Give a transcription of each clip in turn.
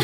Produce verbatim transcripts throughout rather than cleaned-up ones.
been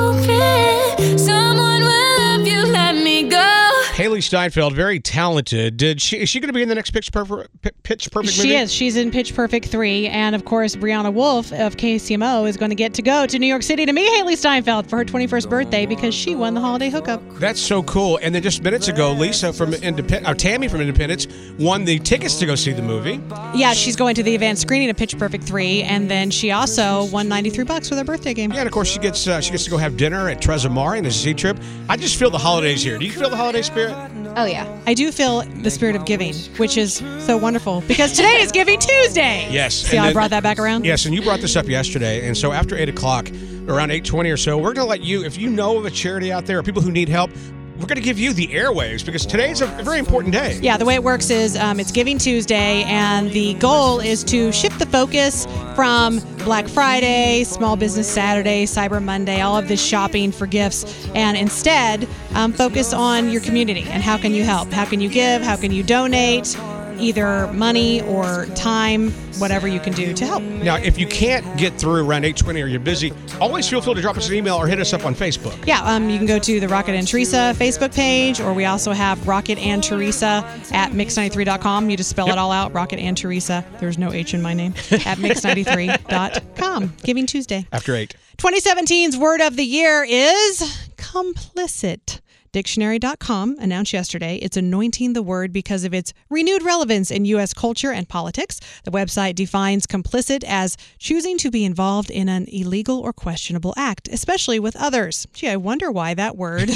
hoping someone will love you, let me go. Hailee Steinfeld, very talented. Did she? Is she going to be in the next Pitch Perfect, Pitch Perfect movie? She is. She's in Pitch Perfect three. And, of course, Brianna Wolf of K C M O is going to get to go to New York City to meet Hailee Steinfeld for her twenty-first birthday because she won the holiday hookup. That's so cool. And then just minutes ago, Lisa from Independence, or Tammy from Independence, won the tickets to go see the movie. Yeah, she's going to the advanced screening of Pitch Perfect three. And then she also won ninety-three bucks with her birthday game. Yeah, and, of course, she gets uh, she gets to go have dinner at Trezza Mari in a Z trip. I just feel the holidays here. Do you feel the holiday spirit? Oh, yeah. I do feel the spirit of giving, which is so wonderful because today is Giving Tuesday. Yes. See how then, I brought that back around? Yes, and you brought this up yesterday. And so after eight o'clock, around eight twenty or so, we're going to let you, if you know of a charity out there or people who need help, we're going to give you the airwaves because today's a very important day. Yeah, the way it works is um, it's Giving Tuesday, and the goal is to shift the focus from Black Friday, Small Business Saturday, Cyber Monday, all of this shopping for gifts, and instead um, focus on your community and how can you help? How can you give? How can you donate? Either money or time, whatever you can do to help. Now, if you can't get through around eight twenty or you're busy, always feel free to drop us an email or hit us up on Facebook. Yeah, um, you can go to the Rocket and Teresa Facebook page, or we also have Rocket and Teresa at mix ninety-three dot com. You just spell Yep. it all out, Rocket and Teresa. There's no H in my name. At mix ninety-three dot com. Giving Tuesday. After eight. twenty seventeen's word of the year is complicit. Dictionary dot com announced yesterday it's anointing the word because of its renewed relevance in U S culture and politics. The website defines complicit as choosing to be involved in an illegal or questionable act, especially with others. Gee, I wonder why that word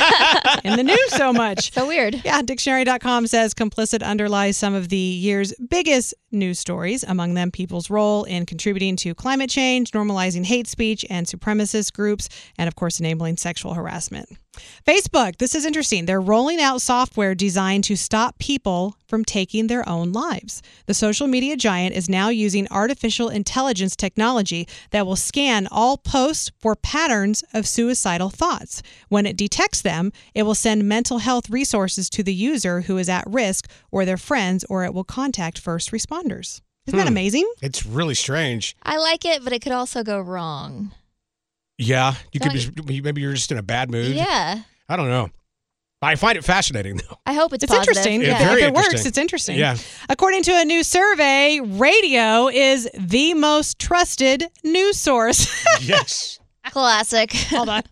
in the news so much. So weird. Yeah, Dictionary dot com says complicit underlies some of the year's biggest news stories, among them people's role in contributing to climate change, normalizing hate speech and supremacist groups, and of course enabling sexual harassment. Facebook, this is interesting. They're rolling out software designed to stop people from taking their own lives. The social media giant is now using artificial intelligence technology that will scan all posts for patterns of suicidal thoughts. When it detects them, it will send mental health resources to the user who is at risk or their friends, or it will contact first responders. Isn't that Hmm. amazing? It's really strange. I like it, but it could also go wrong. Yeah, you could Don't be, maybe you're just in a bad mood. Yeah. I don't know. I find it fascinating, though. I hope it's It's positive. interesting. Yeah, If very it works, interesting. it's interesting. Yeah. According to a new survey, radio is the most trusted news source. Yes. Classic. Hold on.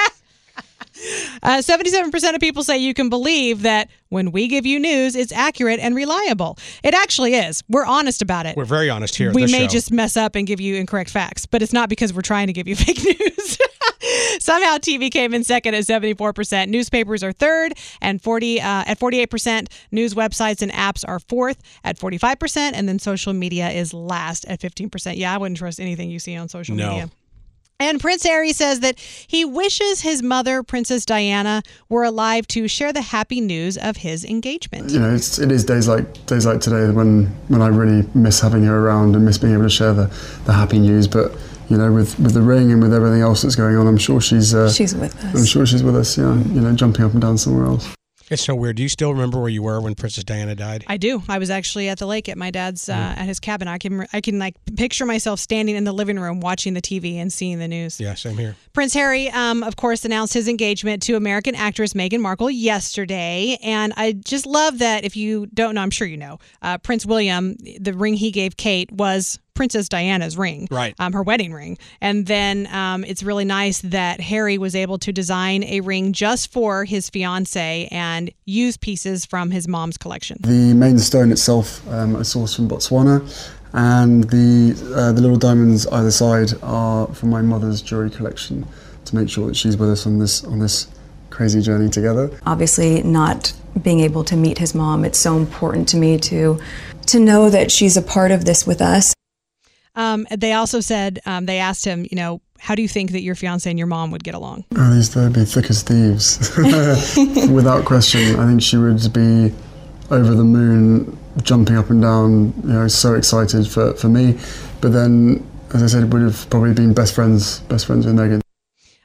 Uh, seventy-seven percent of people say you can believe that when we give you news, it's accurate and reliable. It actually is. We're honest about it. We're very honest here at We this may show. just mess up and give you incorrect facts, but it's not because we're trying to give you fake news. Somehow T V came in second at seventy-four percent. Newspapers are third and forty uh, at forty-eight percent. News websites and apps are fourth at forty-five percent. And then social media is last at fifteen percent. Yeah, I wouldn't trust anything you see on social No. media. And Prince Harry says that he wishes his mother, Princess Diana, were alive to share the happy news of his engagement. You know, it's, it is days like days like today when when I really miss having her around and miss being able to share the, the happy news. But you know, with, with the ring and with everything else that's going on, I'm sure she's uh, She's with us. I'm sure she's with us. Yeah, you know, jumping up and down somewhere else. It's so weird. Do you still remember where you were when Princess Diana died? I do. I was actually at the lake at my dad's, uh, at his cabin. I can, I can like picture myself standing in the living room watching the T V and seeing the news. Yeah, same here. Prince Harry, um, of course, announced his engagement to American actress Meghan Markle yesterday. And I just love that if you don't know, I'm sure you know, uh, Prince William, the ring he gave Kate was Princess Diana's ring, Right. um, her wedding ring. And then um, it's really nice that Harry was able to design a ring just for his fiance and use pieces from his mom's collection. The main stone itself, um, I sourced from Botswana, and the uh, the little diamonds either side are from my mother's jewelry collection to make sure that she's with us on this on this crazy journey together. Obviously, not being able to meet his mom, it's so important to me to to know that she's a part of this with us. Um, they also said, um, they asked him, you know, how do you think that your fiance and your mom would get along? Oh, these they'd be thick as thieves, without question. I think she would be over the moon, jumping up and down, you know, so excited for, for me. But then, as I said, would have probably been best friends, best friends with Meghan.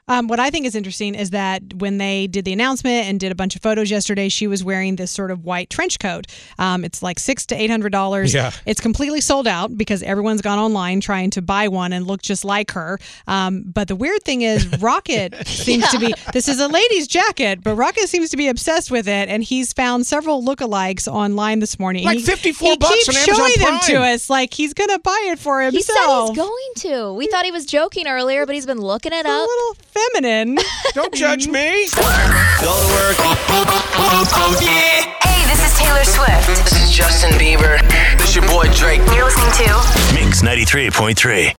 Um, what I think is interesting is that when they did the announcement and did a bunch of photos yesterday, she was wearing this sort of white trench coat. Um, it's like six to eight hundred dollars. Yeah. It's completely sold out because everyone's gone online trying to buy one and look just like her. Um, but the weird thing is, Rocket seems to be. This is a lady's jacket, but Rocket seems to be obsessed with it, and he's found several lookalikes online this morning. Like he, fifty-four he bucks keeps on Amazon showing them Prime. to us, like he's gonna buy it for himself. He said he's going to. We thought he was joking earlier, but he's been looking it a up. little feminine. Don't judge me. Go to work. Hey, this is Taylor Swift. This is Justin Bieber. This your boy Drake. You're listening to Mix ninety-three point three.